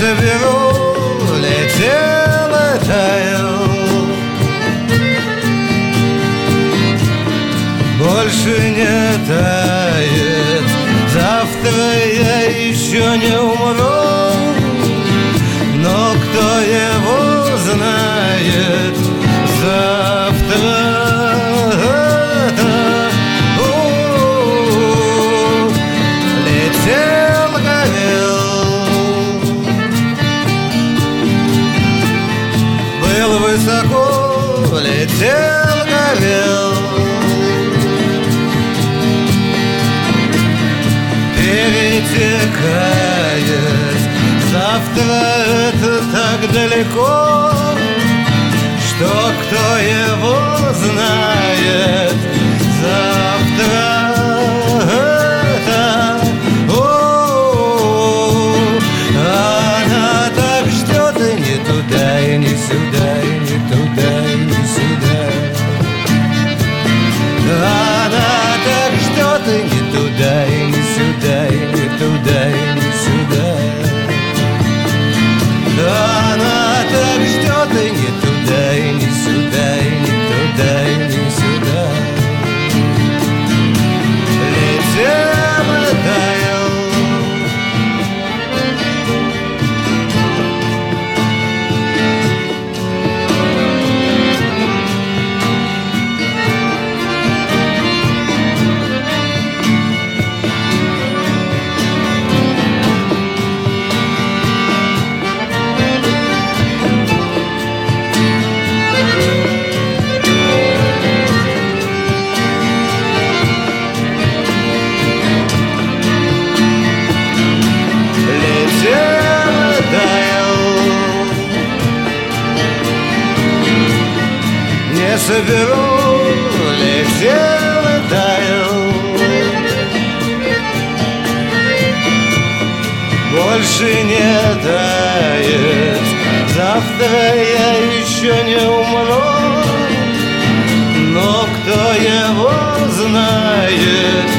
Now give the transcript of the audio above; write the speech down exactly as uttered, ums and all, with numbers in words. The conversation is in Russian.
соберу, летел и таял. Больше не тает, завтра я еще не умру, но кто его знает завтра. Летел, горел, был высоко, летел, горел. Перетекает, завтра это так далеко, что кто его знает завтра. Это, о, она так ждет, и не туда, и не сюда, и не туда, и не сюда. Она так ждет, и не туда, и не сюда, и не туда, и не сюда. Она так ждет, и не туда, и не сюда, и не туда, и не сюда. Летел и таял. Не соберу, летел и таял. Больше не тает, завтра я еще не умру, но кто его знает